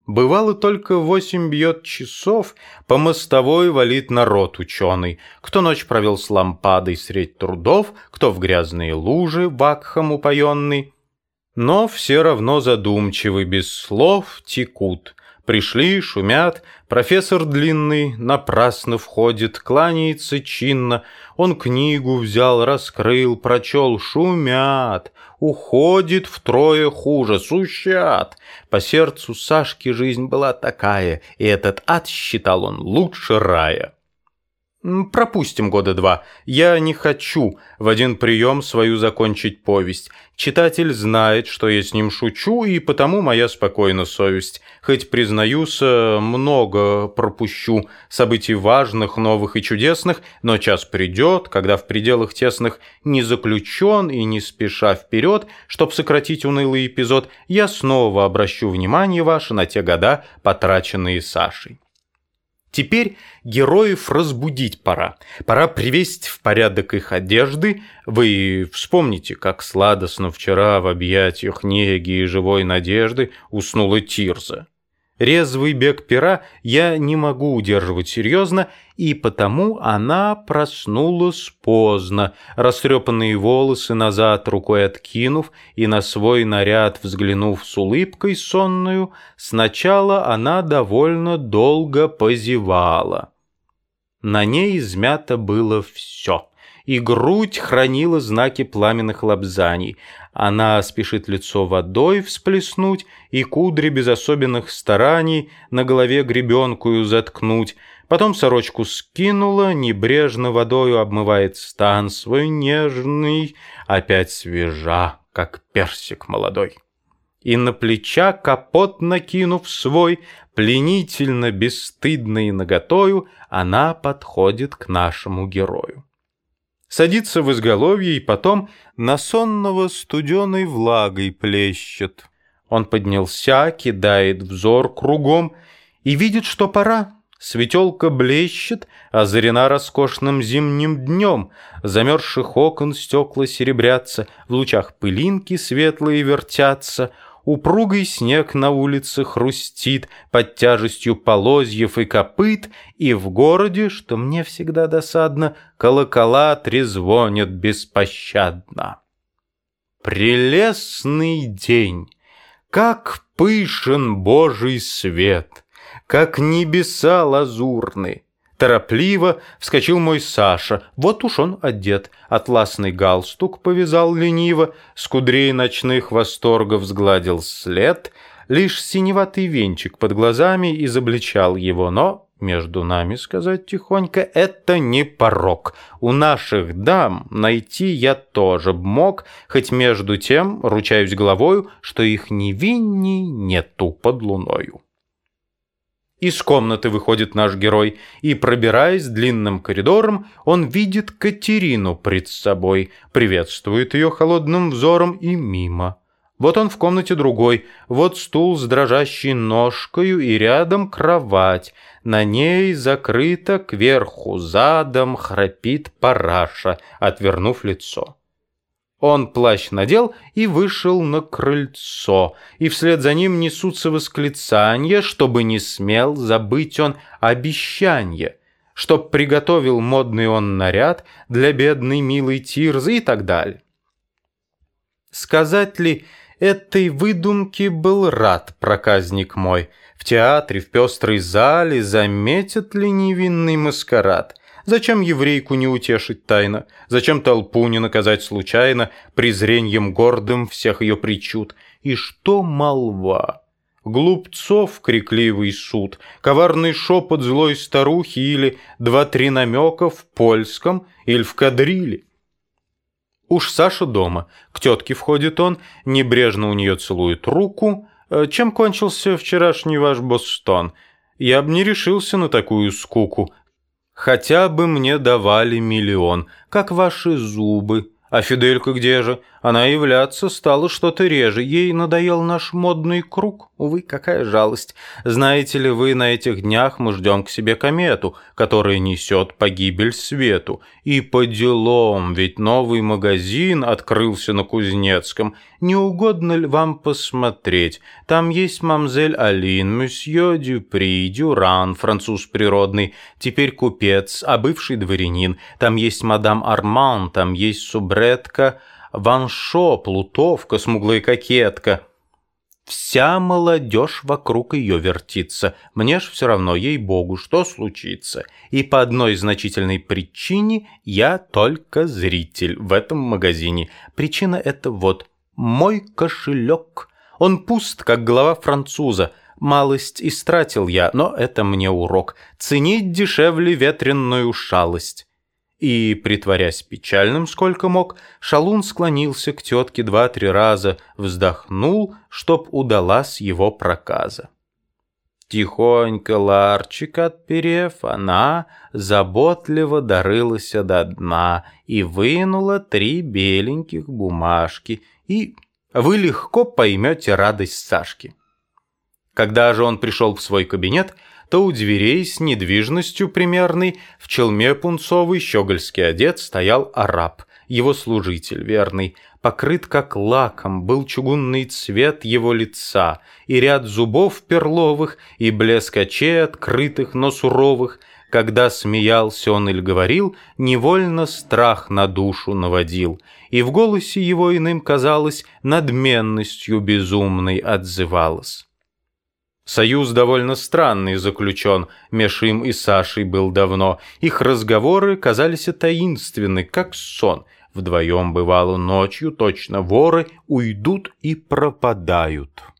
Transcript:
Бывало, только 8 бьет часов, по мостовой валит народ ученый. Кто ночь провел с лампадой средь трудов, кто в грязные лужи вакхом упоенный. Но все равно задумчивы, без слов текут. Пришли, шумят, профессор длинный напрасно входит, кланяется чинно. Он книгу взял, раскрыл, прочел, шумят. Уходит втрое хуже, сущат. По сердцу Сашки жизнь была такая, и этот ад считал он лучше рая. Пропустим года 2. Я не хочу в один прием свою закончить повесть. Читатель знает, что я с ним шучу, и потому моя спокойна совесть. Хоть, признаюсь, много пропущу событий важных, новых и чудесных, но час придет, когда в пределах тесных не заключен и не спеша вперед, чтоб сократить унылый эпизод, я снова обращу внимание ваше на те года, потраченные Сашей. Теперь героев разбудить пора. Пора привести в порядок их одежды. Вы вспомните, как сладостно вчера в объятиях неги и живой надежды уснула Тирза. Резвый бег пера я не могу удерживать серьезно, и потому она проснулась поздно, растрепанные волосы назад рукой откинув и на свой наряд взглянув с улыбкой сонную, сначала она довольно долго позевала. На ней измято было все, и грудь хранила знаки пламенных лобзаний. Она спешит лицо водой всплеснуть и кудри без особенных стараний на голове гребенкую заткнуть. Потом сорочку скинула, небрежно водою обмывает стан свой нежный, опять свежа, как персик молодой. И на плеча капот накинув свой, пленительно, бесстыдно и наготою, она подходит к нашему герою. Садится в изголовье и потом на сонного студеной влагой плещет. Он поднялся, кидает взор кругом и видит, что пора. Светелка блещет, озарена роскошным зимним днем. Замерзших окон стекла серебрятся, в лучах пылинки светлые вертятся. Упругий снег на улице хрустит под тяжестью полозьев и копыт, и в городе, что мне всегда досадно, колокола трезвонят беспощадно. Прелестный день! Как пышен Божий свет! Как небеса лазурны! Торопливо вскочил мой Саша, вот уж он одет, атласный галстук повязал лениво, с кудрей ночных восторгов сгладил след, лишь синеватый венчик под глазами изобличал его, но, между нами сказать тихонько, это не порок. У наших дам найти я тоже б мог, хоть между тем ручаюсь головою, что их невинней нету под луною. Из комнаты выходит наш герой, и, пробираясь длинным коридором, он видит Катерину пред собой, приветствует ее холодным взором и мимо. Вот он в комнате другой, вот стул с дрожащей ножкою и рядом кровать. На ней закрыто кверху задом храпит параша, отвернув лицо. Он плащ надел и вышел на крыльцо, и вслед за ним несутся восклицания, чтобы не смел забыть он обещанье, чтоб приготовил модный он наряд для бедной милой Тирзы и так далее. Сказать ли, этой выдумке был рад проказник мой. В театре, в пестрой зале заметит ли невинный маскарад? Зачем еврейку не утешить тайно? Зачем толпу не наказать случайно презреньем гордым всех ее причуд? И что молва? Глупцов крикливый суд, коварный шепот злой старухи или 2-3 намека в польском или в кадриле? Уж Саша дома, к тетке входит он, небрежно у нее целует руку. Чем кончился вчерашний ваш Бостон? Я б не решился на такую скуку. Хотя бы мне давали 1 000 000, как ваши зубы. А Фиделька где же? Она являться стала что-то реже. Ей надоел наш модный круг. Увы, какая жалость. Знаете ли вы, на этих днях мы ждем к себе комету, которая несет погибель свету. И по делам, ведь новый магазин открылся на Кузнецком. Не угодно ли вам посмотреть? Там есть мамзель Алин, мсье Дюпри, Дюран, француз природный, теперь купец, а бывший дворянин. Там есть мадам Арман, там есть субретка Ваншо, плутовка, смуглая кокетка. Вся молодежь вокруг ее вертится. Мне ж все равно, ей-богу, что случится. И по одной значительной причине я только зритель в этом магазине. Причина это вот: мой кошелек. Он пуст, как голова француза. Малость истратил я, но это мне урок. Ценить дешевле ветреную шалость. И, притворясь печальным сколько мог, шалун склонился к тетке 2-3 раза, вздохнул, чтоб удалась его проказа. Тихонько ларчик отперев, она заботливо дорылась до дна и вынула 3 беленьких бумажки, и вы легко поймете радость Сашки. Когда же он пришел в свой кабинет, то у дверей с недвижностью примерной, в челме пунцовый, щегольски одет, стоял араб, его служитель верный. Покрыт как лаком был чугунный цвет его лица, и ряд зубов перловых, и блеск очей открытых, но суровых. Когда смеялся он или говорил, невольно страх на душу наводил, и в голосе его иным, казалось, надменностью безумной отзывалось. Союз довольно странный заключен, меж им и Сашей был давно. Их разговоры казались таинственны, как сон. Вдвоем бывало ночью, точно воры, уйдут и пропадают.